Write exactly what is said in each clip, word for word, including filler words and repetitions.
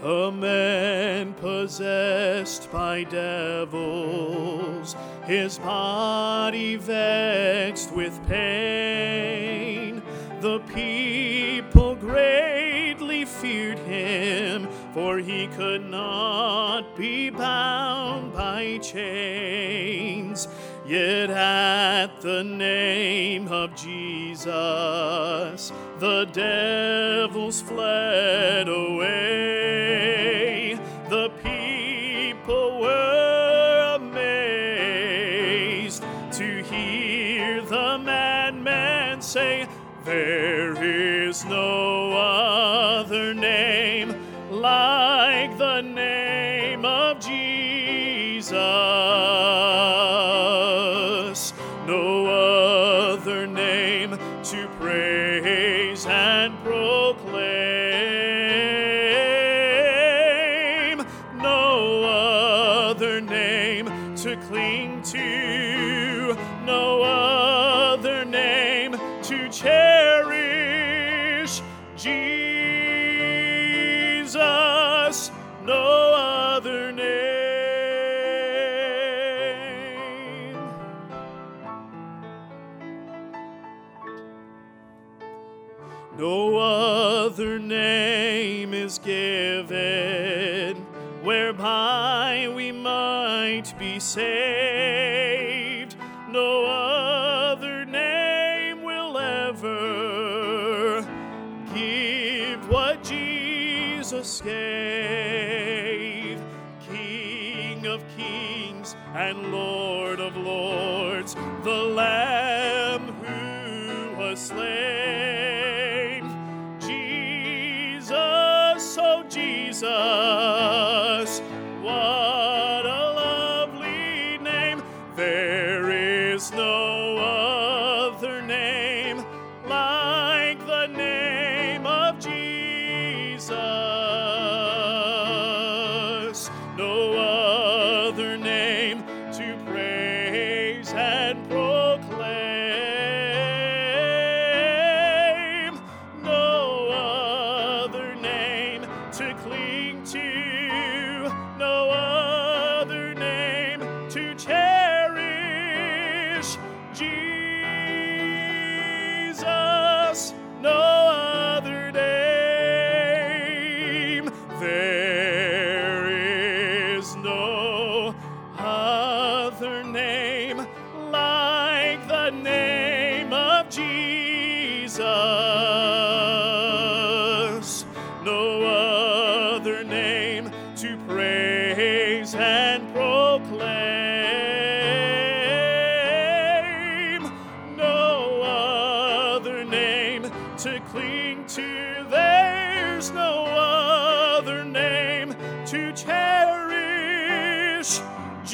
A man possessed by devils, his body vexed with pain. The people greatly feared him, for he could not be bound by chains. Yet at the name of Jesus, the devils fled away. The people were amazed to hear the madman say, "There is no other name like the name of Jesus. No other name to praise and proclaim. No other name to cling to. No other name to cherish. Jesus, no other name." No other name is given whereby we might be saved. No other name will ever give what Jesus gave. King of kings and Lord of lords, the Lamb who was slain. Jesus, oh Jesus, what a lovely name. There is no other name like the name of Jesus. No other name to praise and proclaim. No other name to cling to. No other name to cherish. Jesus, no other name. There is no other name like the name of Jesus. No other name to praise and proclaim. No other name to cling to. There's no other name to cherish.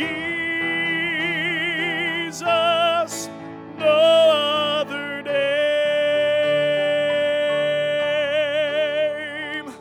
Jesus, no other name.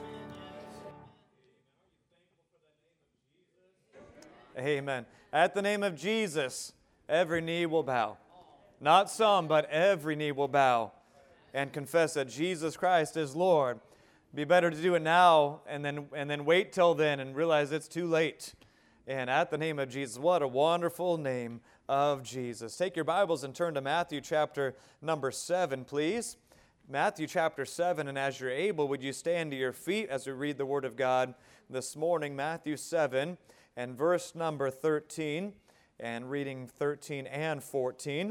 Amen. At the name of Jesus, every knee will bow. Not some, but every knee will bow and confess that Jesus Christ is Lord. Be better to do it now and then and then wait till then and realize it's too late. And at the name of Jesus, what a wonderful name of Jesus. Take your Bibles and turn to Matthew chapter number seven, please. Matthew chapter seven, and as you're able, would you stand to your feet as we read the Word of God this morning, Matthew seven and verse number thirteen, and reading thirteen and fourteen.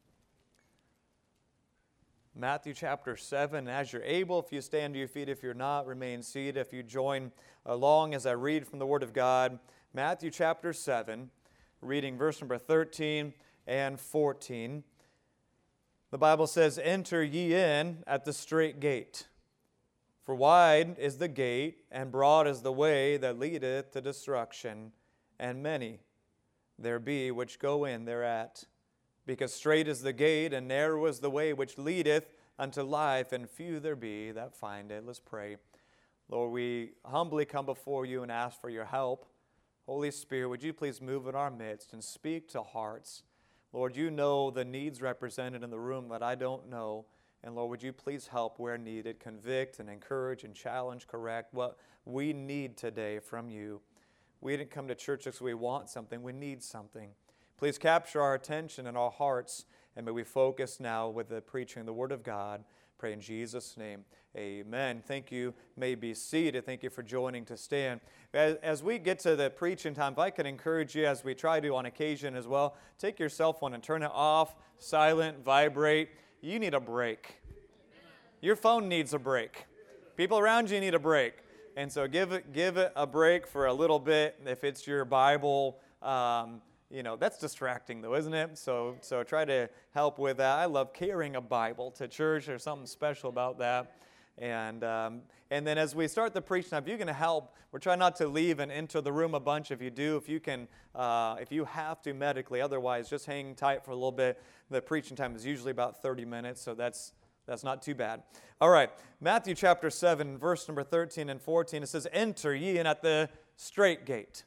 Matthew chapter seven, as you're able, if you stand to your feet, if you're not, remain seated. If you join along as I read from the Word of God, Matthew chapter seven, reading verse number thirteen and fourteen. The Bible says, "Enter ye in at the strait gate. For wide is the gate, and broad is the way that leadeth to destruction, and many there be which go in thereat. Because strait is the gate, and narrow is the way which leadeth unto life, and few there be that find it." Let's pray. Lord, we humbly come before you and ask for your help. Holy Spirit, would you please move in our midst and speak to hearts. Lord, you know the needs represented in the room that I don't know. And Lord, would you please help where needed, convict and encourage and challenge, correct what we need today from you. We didn't come to church because we want something, we need something. Please capture our attention and our hearts, and may we focus now with the preaching of the Word of God. Pray in Jesus' name. Amen. Thank you. May be seated. Thank you for joining to stand. As, as we get to the preaching time, if I can encourage you, as we try to on occasion as well, take your cell phone and turn it off, silent, vibrate. You need a break. Your phone needs a break. People around you need a break. And so give it, give it a break for a little bit. If it's your Bible, um, you know, that's distracting though, isn't it? So so try to help with that. I love carrying a Bible to church. There's something special about that. And um, and then as we start the preaching, now, if you're going to help, we're trying not to leave and enter the room a bunch. If you do, if you can, uh, if you have to medically, otherwise, just hang tight for a little bit. The preaching time is usually about thirty minutes, so that's that's not too bad. All right, Matthew chapter seven, verse number thirteen and fourteen. It says, "Enter ye in at the strait gate.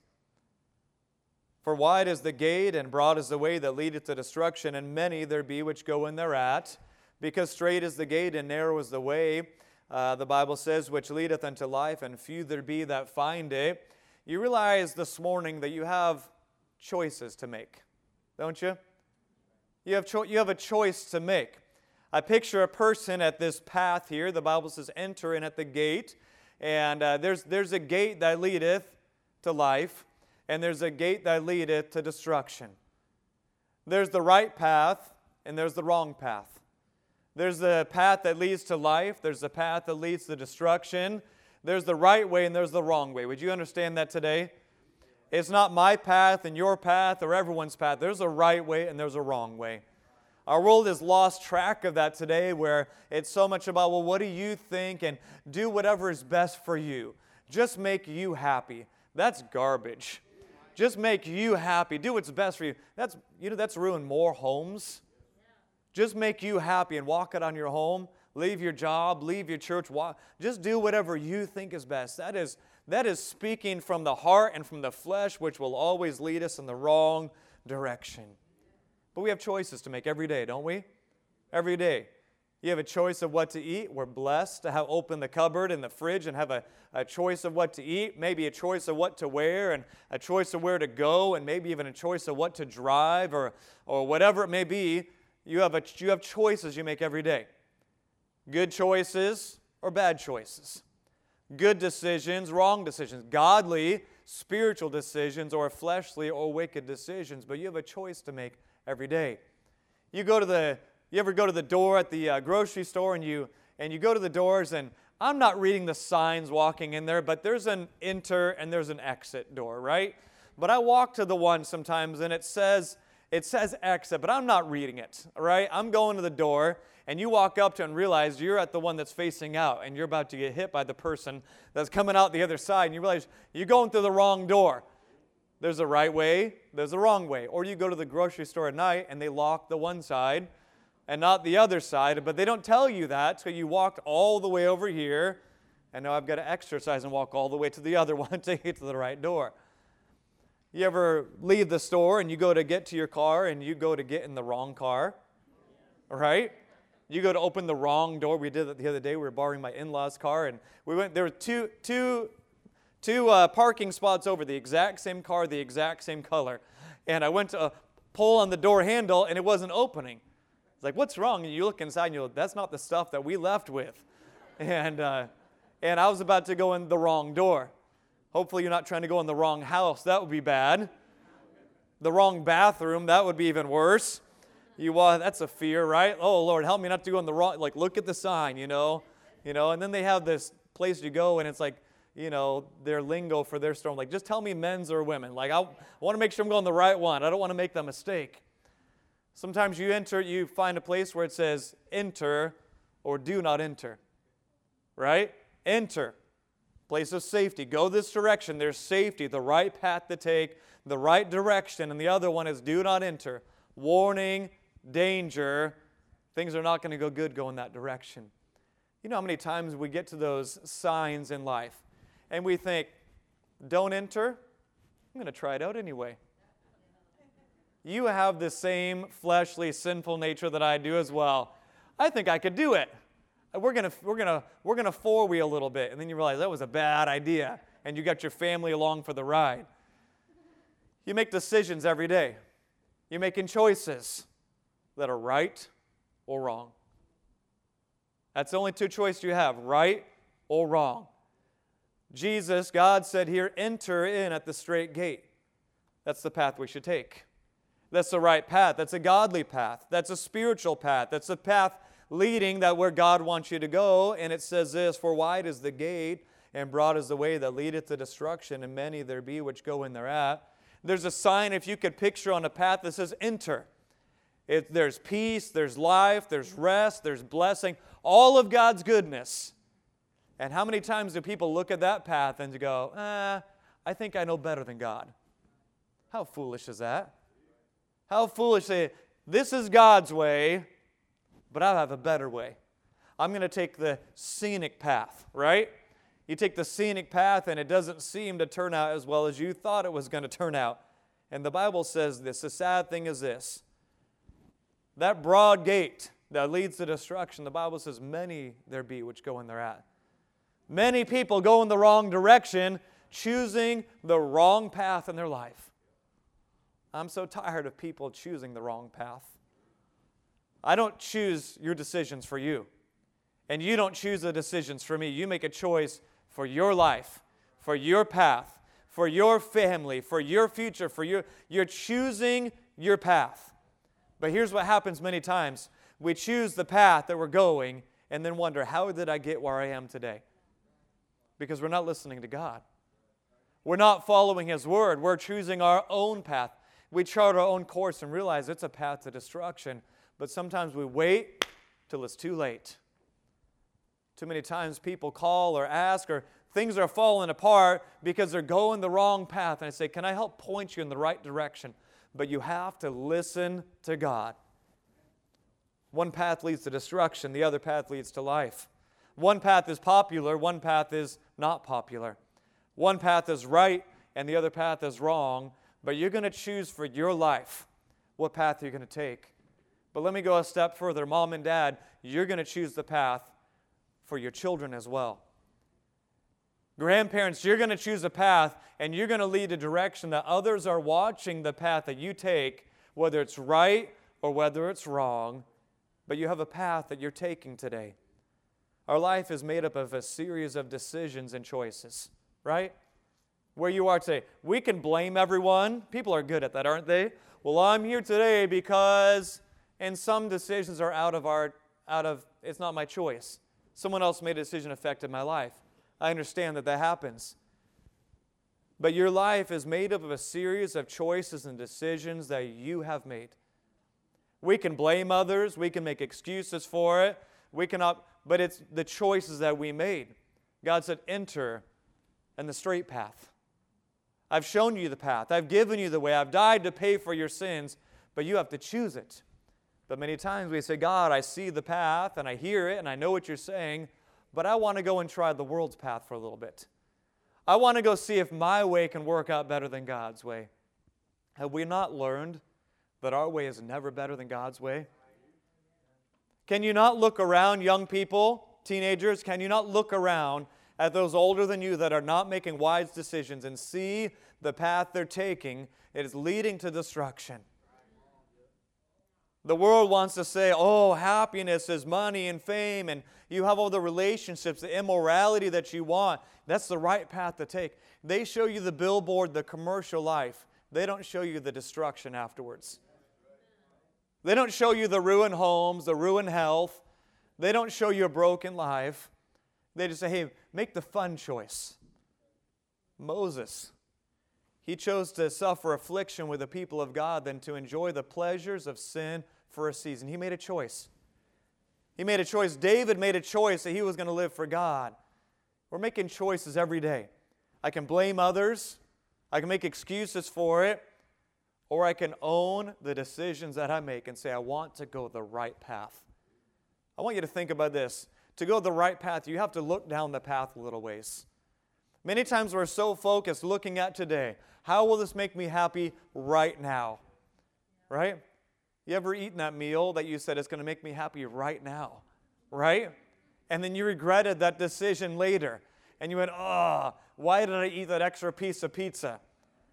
For wide is the gate, and broad is the way that leadeth to destruction, and many there be which go in thereat. Because strait is the gate, and narrow is the way, uh, the Bible says, which leadeth unto life, and few there be that find it." You realize this morning that you have choices to make, don't you? You have, cho- you have a choice to make. I picture a person at this path here. The Bible says, "Enter in at the gate." And uh, there's, there's a gate that leadeth to life, and there's a gate that leadeth to destruction. There's the right path, and there's the wrong path. There's the path that leads to life. There's the path that leads to destruction. There's the right way, and there's the wrong way. Would you understand that today? It's not my path and your path or everyone's path. There's a right way, and there's a wrong way. Our world has lost track of that today, where it's so much about, well, what do you think? And do whatever is best for you. Just make you happy. That's garbage. Just make you happy. Do what's best for you. That's, you know, that's ruined more homes. Just make you happy and walk out on your home. Leave your job. Leave your church. Walk. Just do whatever you think is best. That is, that is speaking from the heart and from the flesh, which will always lead us in the wrong direction. But we have choices to make every day, don't we? Every day. You have a choice of what to eat. We're blessed to have open the cupboard and the fridge and have a, a choice of what to eat, maybe a choice of what to wear, and a choice of where to go, and maybe even a choice of what to drive, or or whatever it may be. You have a you have choices you make every day. Good choices or bad choices. Good decisions, wrong decisions. Godly, spiritual decisions, or fleshly or wicked decisions. But you have a choice to make every day. You go to the You ever go to the door at the uh, grocery store and you and you go to the doors, and I'm not reading the signs walking in there, but there's an enter and there's an exit door, right? But I walk to the one sometimes and it says it says exit, but I'm not reading it, right? I'm going to the door, and you walk up to it and realize you're at the one that's facing out, and you're about to get hit by the person that's coming out the other side, and you realize you're going through the wrong door. There's a right way, there's a wrong way. Or you go to the grocery store at night and they lock the one side and not the other side, but they don't tell you that, so you walked all the way over here, and now I've got to exercise and walk all the way to the other one to get to the right door. You ever leave the store and you go to get to your car and you go to get in the wrong car, right? You go to open the wrong door. We did that the other day. We were borrowing my in-laws' car, and we went. There were two, two, two uh, parking spots over, the exact same car, the exact same color, and I went to uh, pull on the door handle, and it wasn't opening. It's like, what's wrong? And you look inside, and you go, that's not the stuff that we left with. And uh, and I was about to go in the wrong door. Hopefully you're not trying to go in the wrong house. That would be bad. The wrong bathroom, that would be even worse. You uh, that's a fear, right? Oh, Lord, help me not to go in the wrong, like, look at the sign, you know. You know, and then they have this place you go, and it's like, you know, their lingo for their store. Like, just tell me men's or women. Like, I, I want to make sure I'm going the right one. I don't want to make that mistake. Sometimes you enter, you find a place where it says enter or do not enter, right? Enter, place of safety. Go this direction. There's safety, the right path to take, the right direction. And the other one is do not enter. Warning, danger. Things are not going to go good going that direction. You know how many times we get to those signs in life and we think, don't enter? I'm going to try it out anyway. You have the same fleshly, sinful nature that I do as well. I think I could do it. We're gonna we're gonna we're gonna four-wheel a little bit, and then you realize that was a bad idea, and you got your family along for the ride. You make decisions every day. You're making choices that are right or wrong. That's the only two choices you have, right or wrong. Jesus, God said here, enter in at the straight gate. That's the path we should take. That's the right path. That's a godly path. That's a spiritual path. That's a path leading that where God wants you to go. And it says this, for wide is the gate, and broad is the way that leadeth to destruction, and many there be which go in thereat. There's a sign, if you could picture on a path, that says enter. It, there's peace, there's life, there's rest, there's blessing, all of God's goodness. And how many times do people look at that path and go, eh, I think I know better than God? How foolish is that? How foolish say, this is God's way, but I have a better way. I'm going to take the scenic path, right? You take the scenic path and it doesn't seem to turn out as well as you thought it was going to turn out. And the Bible says this, the sad thing is this, that broad gate that leads to destruction, the Bible says many there be which go in thereat. Many people go in the wrong direction, choosing the wrong path in their life. I'm so tired of people choosing the wrong path. I don't choose your decisions for you. And you don't choose the decisions for me. You make a choice for your life, for your path, for your family, for your future, for your, you're choosing your path. But here's what happens many times. We choose the path that we're going and then wonder, how did I get where I am today? Because we're not listening to God. We're not following His Word. We're choosing our own path. We chart our own course and realize it's a path to destruction. But sometimes we wait till it's too late. Too many times people call or ask or things are falling apart because they're going the wrong path. And I say, can I help point you in the right direction? But you have to listen to God. One path leads to destruction. The other path leads to life. One path is popular. One path is not popular. One path is right and the other path is wrong. But you're going to choose for your life what path you're going to take. But let me go a step further. Mom and Dad, you're going to choose the path for your children as well. Grandparents, you're going to choose a path and you're going to lead a direction that others are watching the path that you take, whether it's right or whether it's wrong, but you have a path that you're taking today. Our life is made up of a series of decisions and choices, right? Where you are today. We can blame everyone. People are good at that, aren't they? Well, I'm here today because, and some decisions are out of our, out of, it's not my choice. Someone else made a decision that affected my life. I understand that that happens. But your life is made up of a series of choices and decisions that you have made. We can blame others. We can make excuses for it. We cannot, but it's the choices that we made. God said, enter in the straight path. I've shown you the path. I've given you the way. I've died to pay for your sins, but you have to choose it. But many times we say, God, I see the path and I hear it and I know what you're saying, but I want to go and try the world's path for a little bit. I want to go see if my way can work out better than God's way. Have we not learned that our way is never better than God's way? Can you not look around, young people, teenagers, can you not look around at those older than you that are not making wise decisions and see the path they're taking? It is leading to destruction. The world wants to say, oh, happiness is money and fame, and you have all the relationships, the immorality that you want. That's the right path to take. They show you the billboard, the commercial life. They don't show you the destruction afterwards. They don't show you the ruined homes, the ruined health. They don't show you a broken life. They just say, hey, make the fun choice. Moses, he chose to suffer affliction with the people of God than to enjoy the pleasures of sin for a season. He made a choice. He made a choice. David made a choice that he was going to live for God. We're making choices every day. I can blame others. I can make excuses for it. Or I can own the decisions that I make and say, I want to go the right path. I want you to think about this. To go the right path, you have to look down the path a little ways. Many times we're so focused looking at today. How will this make me happy right now? Right? You ever eaten that meal that you said it's going to make me happy right now, right? And then you regretted that decision later. And you went, oh, why did I eat that extra piece of pizza?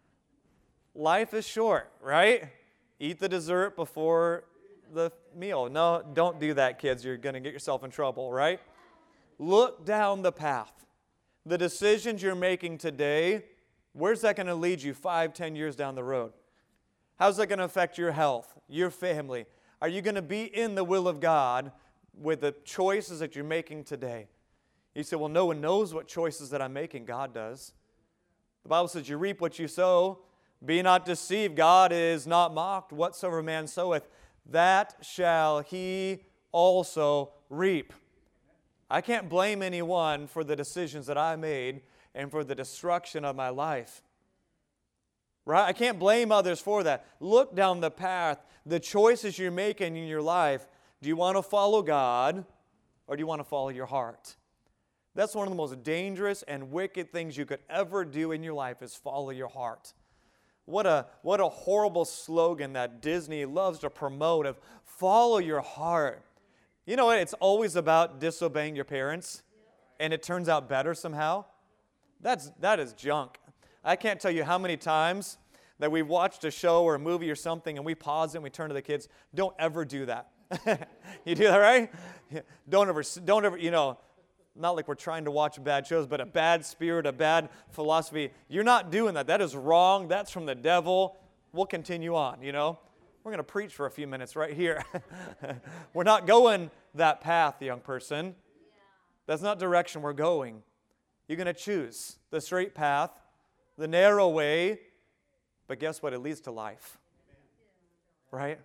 Life is short, right? Eat the dessert before the meal. No, don't do that, kids. You're going to get yourself in trouble, right? Look down the path. The decisions you're making today, where's that going to lead you five, ten years down the road? How's that going to affect your health, your family? Are you going to be in the will of God with the choices that you're making today? You say, well, no one knows what choices that I'm making. God does. The Bible says you reap what you sow. Be not deceived. God is not mocked. Whatsoever man soweth, that shall he also reap. I can't blame anyone for the decisions that I made and for the destruction of my life. Right? I can't blame others for that. Look down the path, the choices you're making in your life. Do you want to follow God or do you want to follow your heart? That's one of the most dangerous and wicked things you could ever do in your life is follow your heart. What a, what a horrible slogan that Disney loves to promote of follow your heart. You know what? It's always about disobeying your parents, and it turns out better somehow. That's, that is junk. I can't tell you how many times that we've watched a show or a movie or something and we pause it and we turn to the kids. Don't ever do that. You do that, right? Don't ever, don't ever, you know, not like we're trying to watch bad shows, but a bad spirit, a bad philosophy. You're not doing that. That is wrong. That's from the devil. We'll continue on, you know. We're going to preach for a few minutes right here. We're not going that path, young person. That's not direction we're going. You're going to choose the straight path, the narrow way, but guess what? It leads to life, right?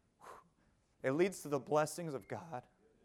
It leads to the blessings of God.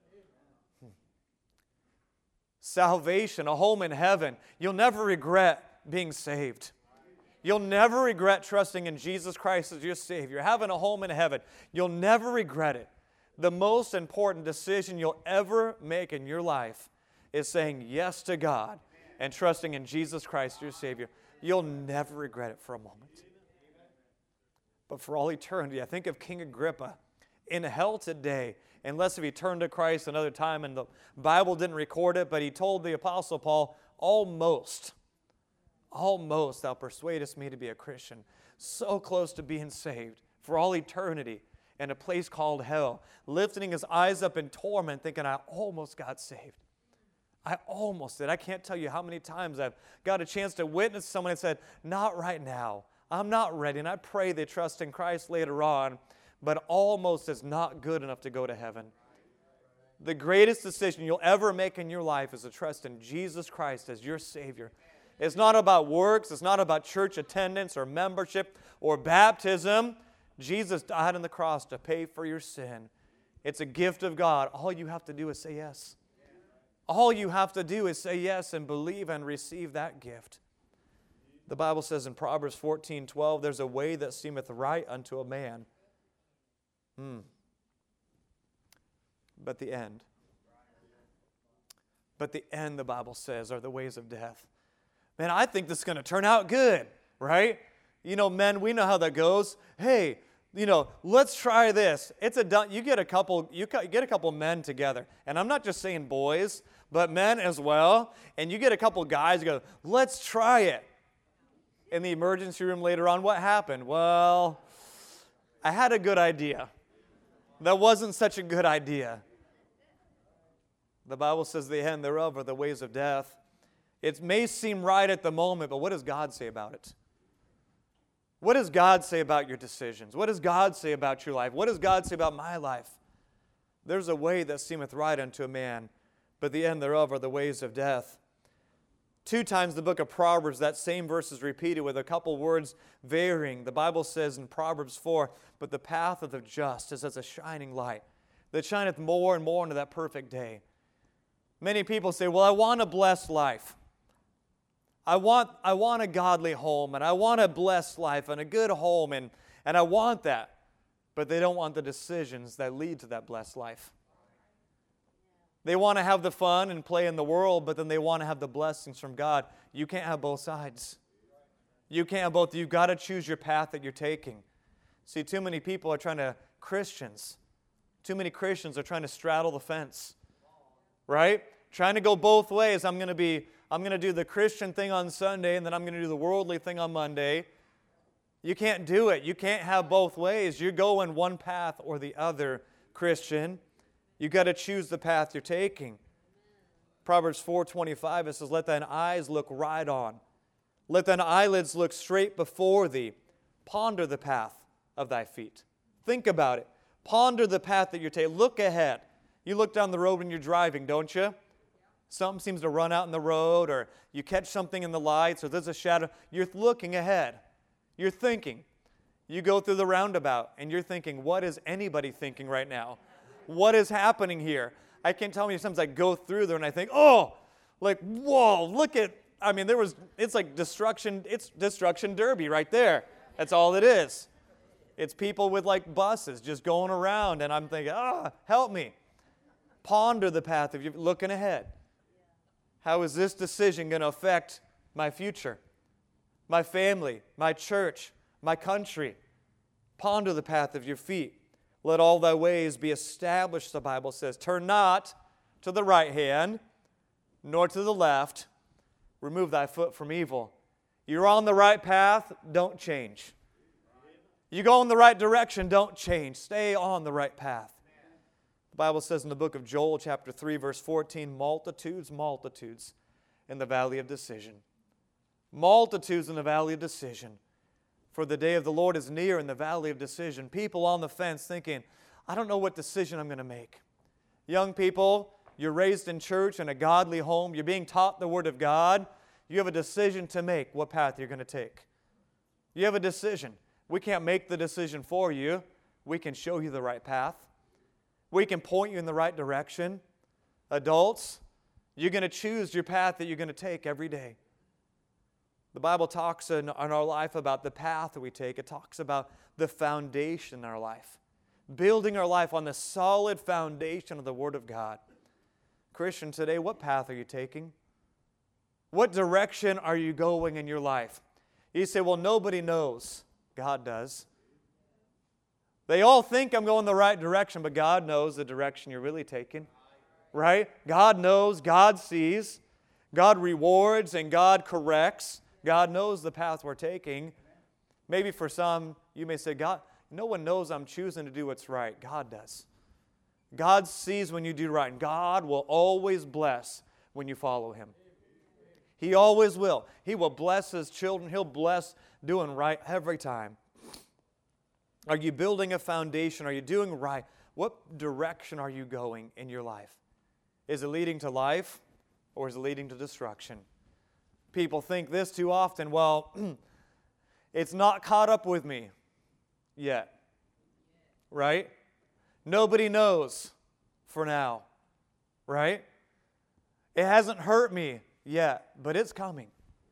Salvation, a home in heaven. You'll never regret being saved. You'll never regret trusting in Jesus Christ as your Savior, having a home in heaven. You'll never regret it. The most important decision you'll ever make in your life is saying yes to God and trusting in Jesus Christ, your Savior. You'll never regret it for a moment. But for all eternity, I think of King Agrippa in hell today, unless if he turned to Christ another time, and the Bible didn't record it, but he told the Apostle Paul, almost, almost thou persuadest me to be a Christian. So close to being saved for all eternity in a place called hell, lifting his eyes up in torment, thinking, I almost got saved. I almost did. I can't tell you how many times I've got a chance to witness someone and said, not right now. I'm not ready. And I pray they trust in Christ later on, but almost is not good enough to go to heaven. The greatest decision you'll ever make in your life is to trust in Jesus Christ as your Savior. It's not about works. It's not about church attendance or membership or baptism. Jesus died on the cross to pay for your sin. It's a gift of God. All you have to do is say yes. All you have to do is say yes and believe and receive that gift. The Bible says in Proverbs fourteen twelve, there's a way that seemeth right unto a man. Hmm. But the end. But the end, the Bible says, are the ways of death. Man, I think this is going to turn out good, right? You know, men, we know how that goes. Hey, you know, let's try this. It's a done. You get a couple. You get a couple men together, and I'm not just saying boys, but men as well. And you get a couple guys who go, let's try it. In the emergency room later on, what happened? Well, I had a good idea. That wasn't such a good idea. The Bible says the end thereof are the ways of death. It may seem right at the moment, but what does God say about it? What does God say about your decisions? What does God say about your life? What does God say about my life? There's a way that seemeth right unto a man, but the end thereof are the ways of death. Two times in the book of Proverbs, that same verse is repeated with a couple words varying. The Bible says in Proverbs four, but the path of the just is as a shining light that shineth more and more into that perfect day. Many people say, well, I want a blessed life. I want, I want a godly home, and I want a blessed life and a good home, and, and I want that. But they don't want the decisions that lead to that blessed life. They want to have the fun and play in the world, but then they want to have the blessings from God. You can't have both sides. You can't have both. You've got to choose your path that you're taking. See, too many people are trying to Christians. Too many Christians are trying to straddle the fence, right? Trying to go both ways. I'm going to be, I'm going to do the Christian thing on Sunday, and then I'm going to do the worldly thing on Monday. You can't do it. You can't have both ways. You're going one path or the other, Christian. You've got to choose the path you're taking. Proverbs four twenty-five, it says, let thine eyes look right on. Let thine eyelids look straight before thee. Ponder the path of thy feet. Think about it. Ponder the path that you're taking. Look ahead. You look down the road when you're driving, don't you? Something seems to run out in the road, or you catch something in the lights, or there's a shadow. You're looking ahead. You're thinking. You go through the roundabout, and you're thinking, what is anybody thinking right now? What is happening here? I can't tell you, sometimes I go through there, and I think, oh, like, whoa, look at, I mean, there was, it's like destruction, it's destruction derby right there. That's all it is. It's people with like buses just going around, and I'm thinking, ah, help me. Ponder the path if you're looking ahead. How is this decision going to affect my future, my family, my church, my country? Ponder the path of your feet. Let all thy ways be established, the Bible says. Turn not to the right hand, nor to the left. Remove thy foot from evil. You're on the right path, don't change. You go in the right direction, don't change. Stay on the right path. The Bible says in the book of Joel, chapter three, verse fourteen, multitudes, multitudes in the valley of decision. Multitudes in the valley of decision. For the day of the Lord is near in the valley of decision. People on the fence thinking, I don't know what decision I'm going to make. Young people, you're raised in church in a godly home. You're being taught the Word of God. You have a decision to make what path you're going to take. You have a decision. We can't make the decision for you. We can show you the right path. We can point you in the right direction. Adults, you're going to choose your path that you're going to take every day. The Bible talks in, in our life about the path that we take. It talks about the foundation in our life. Building our life on the solid foundation of the Word of God. Christian, today, what path are you taking? What direction are you going in your life? You say, well, nobody knows. God does. They all think I'm going the right direction, but God knows the direction you're really taking. Right? God knows, God sees, God rewards, and God corrects. God knows the path we're taking. Maybe for some, you may say, God, no one knows I'm choosing to do what's right. God does. God sees when you do right, and God will always bless when you follow Him. He always will. He will bless His children. He'll bless doing right every time. Are you building a foundation? Are you doing right? What direction are you going in your life? Is it leading to life, or is it leading to destruction? People think this too often, well, it's not caught up with me yet. Right? Nobody knows for now. Right? It hasn't hurt me yet, but it's coming.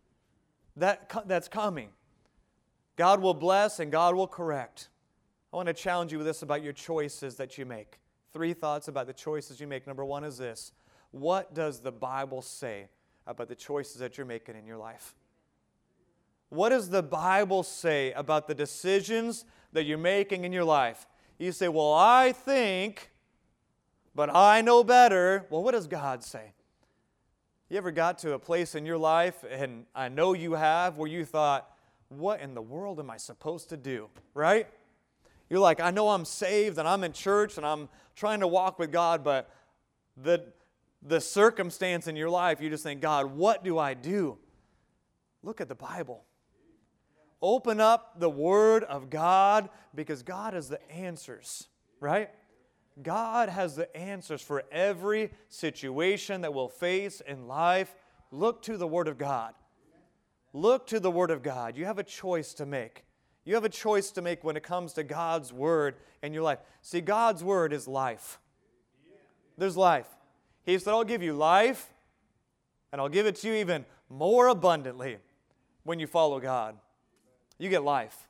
That, that's coming. God will bless and God will correct. I want to challenge you with this about your choices that you make. Three thoughts about the choices you make. Number one is this. What does the Bible say about the choices that you're making in your life? What does the Bible say about the decisions that you're making in your life? You say, well, I think, but I know better. Well, what does God say? You ever got to a place in your life, and I know you have, where you thought, what in the world am I supposed to do? Right? You're like, I know I'm saved, and I'm in church, and I'm trying to walk with God, but the, the circumstance in your life, you just think, God, what do I do? Look at the Bible. Open up the Word of God, because God has the answers, right? God has the answers for every situation that we'll face in life. Look to the Word of God. Look to the Word of God. You have a choice to make. You have a choice to make when it comes to God's Word in your life. See, God's Word is life. There's life. He said, I'll give you life, and I'll give it to you even more abundantly when you follow God. You get life.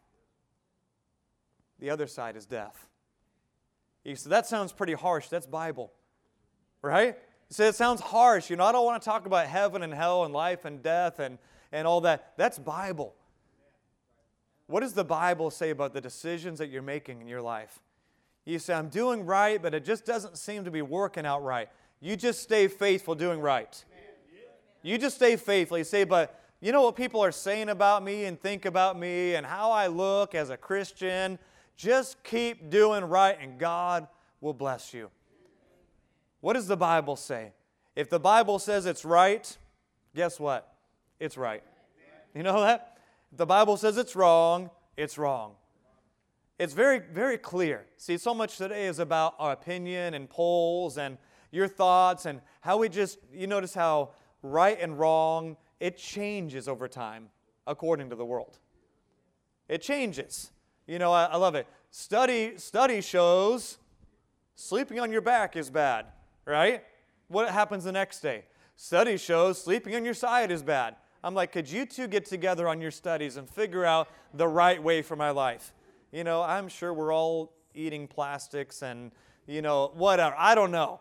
The other side is death. He said, that sounds pretty harsh. That's Bible. Right? He said, it sounds harsh. You know, I don't want to talk about heaven and hell and life and death and, and all that. That's Bible. What does the Bible say about the decisions that you're making in your life? You say, I'm doing right, but it just doesn't seem to be working out right. You just stay faithful doing right. You just stay faithful. You say, but you know what people are saying about me and think about me and how I look as a Christian? Just keep doing right and God will bless you. What does the Bible say? If the Bible says it's right, guess what? It's right. You know that? If the Bible says it's wrong, it's wrong. It's very, very clear. See, so much today is about our opinion and polls and your thoughts and how we just, you notice how right and wrong, it changes over time according to the world. It changes. You know, I, I love it. Study, study shows sleeping on your back is bad, right? What happens the next day? Study shows sleeping on your side is bad. I'm like, could you two get together on your studies and figure out the right way for my life? You know, I'm sure we're all eating plastics and, you know, whatever. I don't know.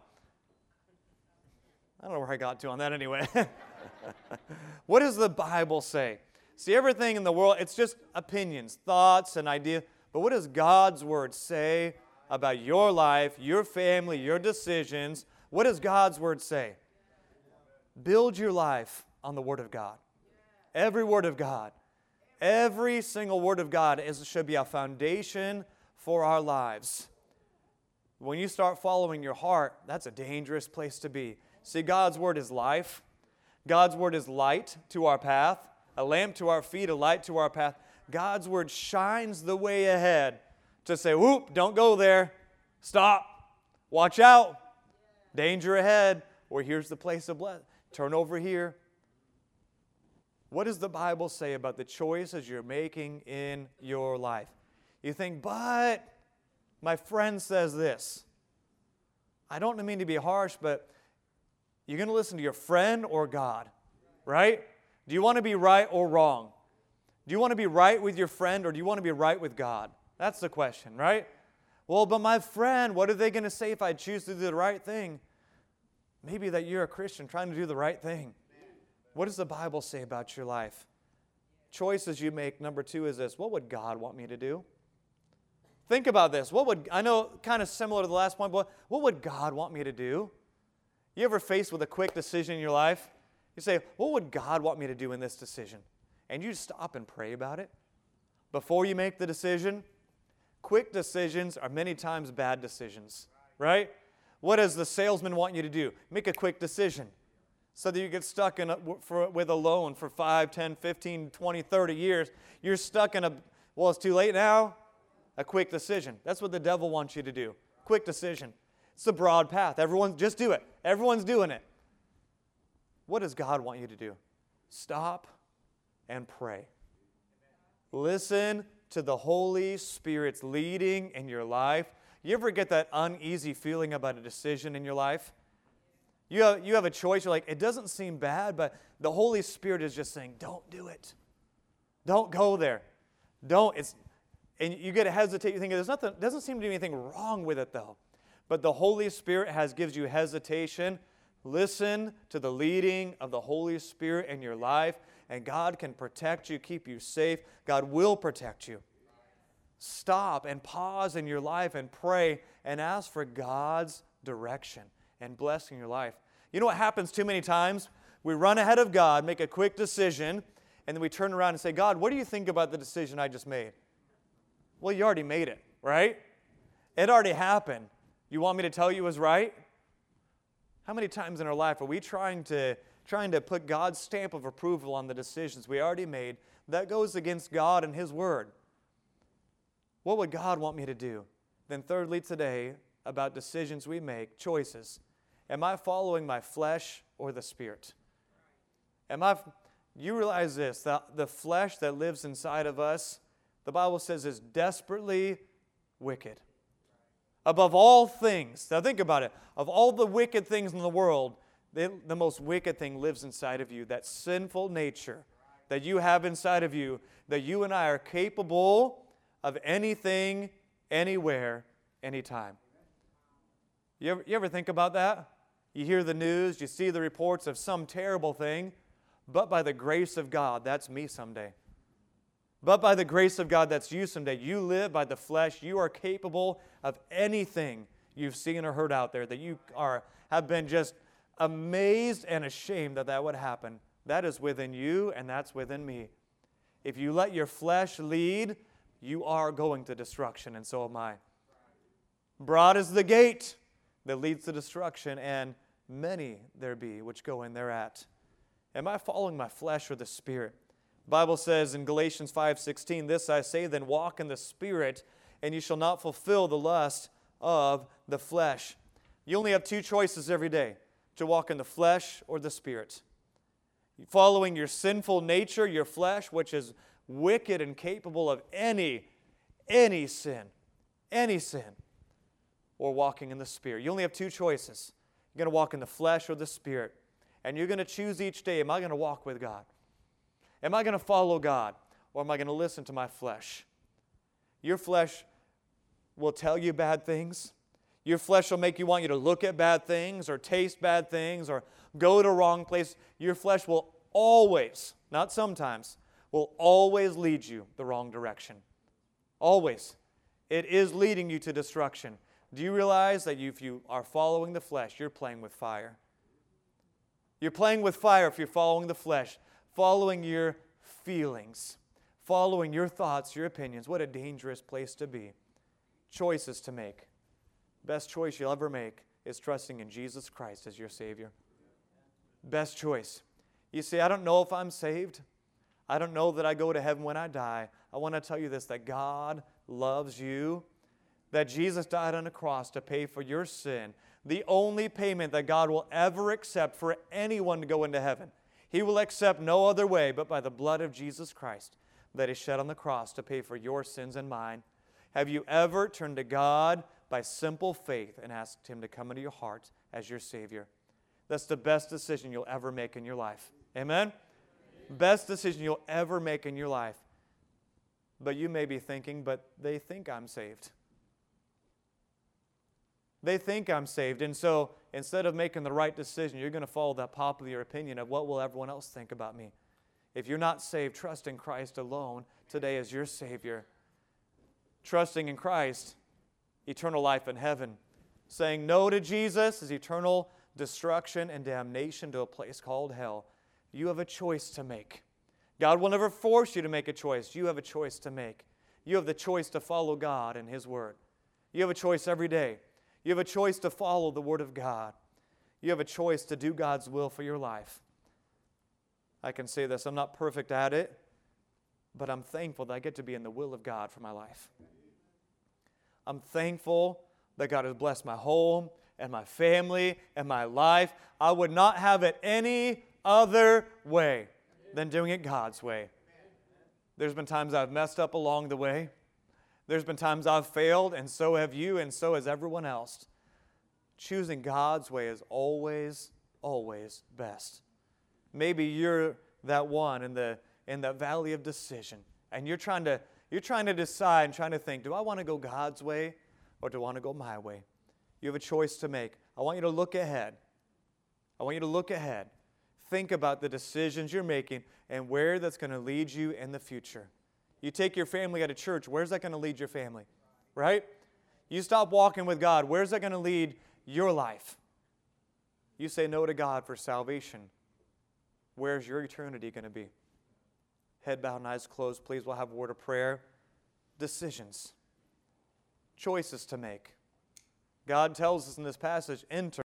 I don't know where I got to on that anyway. What does the Bible say? See, everything in the world, it's just opinions, thoughts, and ideas. But what does God's Word say about your life, your family, your decisions? What does God's Word say? Build your life on the Word of God. Every Word of God. Every single Word of God is, should be a foundation for our lives. When you start following your heart, that's a dangerous place to be. See, God's Word is life. God's Word is light to our path, a lamp to our feet, a light to our path. God's Word shines the way ahead to say, whoop, don't go there. Stop. Watch out. Danger ahead. Or here's the place of blessing. Turn over here. What does the Bible say about the choices you're making in your life? You think, but my friend says this. I don't mean to be harsh, but you're going to listen to your friend or God, right? Do you want to be right or wrong? Do you want to be right with your friend or do you want to be right with God? That's the question, right? Well, but my friend, what are they going to say if I choose to do the right thing? Maybe that you're a Christian trying to do the right thing. What does the Bible say about your life? Choices you make, number two is this. What would God want me to do? Think about this. What would, I know kind of similar to the last point, but what would God want me to do? You ever faced with a quick decision in your life? You say, what would God want me to do in this decision? And you stop and pray about it. Before you make the decision, quick decisions are many times bad decisions, right? What does the salesman want you to do? Make a quick decision so that you get stuck in a, for, with a loan for five, ten, fifteen, twenty, thirty years. You're stuck in a, well, it's too late now. A quick decision. That's what the devil wants you to do. Quick decision. It's the broad path. Everyone, just do it. Everyone's doing it. What does God want you to do? Stop and pray. Listen to the Holy Spirit's leading in your life. You ever get that uneasy feeling about a decision in your life? You have, you have a choice. You're like, it doesn't seem bad, but the Holy Spirit is just saying, don't do it. Don't go there. Don't. It's, and you get to hesitate. You think, there's nothing, doesn't seem to be anything wrong with it, though. But the Holy Spirit has gives you hesitation. Listen to the leading of the Holy Spirit in your life, and God can protect you, keep you safe. God will protect you. Stop and pause in your life and pray and ask for God's direction and blessing your life. You know what happens too many times? We run ahead of God, make a quick decision, and then we turn around and say, God, what do you think about the decision I just made? Well, you already made it, right? It already happened. You want me to tell you it was right? How many times in our life are we trying to, trying to put God's stamp of approval on the decisions we already made? That goes against God and His Word. What would God want me to do? Then thirdly today, about decisions we make, choices. Am I following my flesh or the Spirit? Am I, you realize this, that the flesh that lives inside of us, the Bible says is desperately wicked. Above all things, now think about it, of all the wicked things in the world, they, the most wicked thing lives inside of you, that sinful nature that you have inside of you, that you and I are capable of anything, anywhere, anytime. You ever, you ever think about that? You hear the news, you see the reports of some terrible thing, but by the grace of God, that's me someday. But by the grace of God that's you someday, you live by the flesh. You are capable of anything you've seen or heard out there, that you are have been just amazed and ashamed that that would happen. That is within you, and that's within me. If you let your flesh lead, you are going to destruction, and so am I. Broad is the gate that leads to destruction, and many there be which go in thereat. Am I following my flesh or the Spirit? The Bible says in Galatians five sixteen, "This I say, then walk in the Spirit, and you shall not fulfill the lust of the flesh." You only have two choices every day, to walk in the flesh or the Spirit. Following your sinful nature, your flesh, which is wicked and capable of any, any sin, any sin, or walking in the Spirit. You only have two choices. You're going to walk in the flesh or the Spirit. And you're going to choose each day, am I going to walk with God? Am I going to follow God? Or am I going to listen to my flesh? Your flesh will tell you bad things. Your flesh will make you want you to look at bad things or taste bad things or go to a wrong place. Your flesh will always, not sometimes, will always lead you the wrong direction. Always. It is leading you to destruction. Do you realize that if you are following the flesh, you're playing with fire? You're playing with fire if you're following the flesh, following your feelings, following your thoughts, your opinions. What a dangerous place to be. Choices to make. Best choice you'll ever make is trusting in Jesus Christ as your Savior. Best choice. You say, I don't know if I'm saved. I don't know that I go to heaven when I die. I want to tell you this, that God loves you, that Jesus died on a cross to pay for your sin, the only payment that God will ever accept for anyone to go into heaven. He will accept no other way but by the blood of Jesus Christ that is shed on the cross to pay for your sins and mine. Have you ever turned to God by simple faith and asked Him to come into your heart as your Savior? That's the best decision you'll ever make in your life. Amen? Best decision you'll ever make in your life. But you may be thinking, but they think I'm saved. They think I'm saved. And so instead of making the right decision, you're going to follow that popular opinion of what will everyone else think about me. If you're not saved, trust in Christ alone today as your Savior. Trusting in Christ, eternal life in heaven. Saying no to Jesus is eternal destruction and damnation to a place called hell. You have a choice to make. God will never force you to make a choice. You have a choice to make. You have the choice to follow God and His Word. You have a choice every day. You have a choice to follow the Word of God. You have a choice to do God's will for your life. I can say this, I'm not perfect at it, but I'm thankful that I get to be in the will of God for my life. I'm thankful that God has blessed my home and my family and my life. I would not have it any other way than doing it God's way. There's been times I've messed up along the way. There's been times I've failed, and so have you, and so has everyone else. Choosing God's way is always, always best. Maybe you're that one in the in that valley of decision, and you're trying to you're trying to decide and trying to think, do I want to go God's way or do I want to go my way? You have a choice to make. I want you to look ahead. I want you to look ahead. Think about the decisions you're making and where that's going to lead you in the future. You take your family out of church, where's that going to lead your family? Right? You stop walking with God, where's that going to lead your life? You say no to God for salvation. Where's your eternity going to be? Head bowed and eyes closed, please. We'll have a word of prayer. Decisions. Choices to make. God tells us in this passage, enter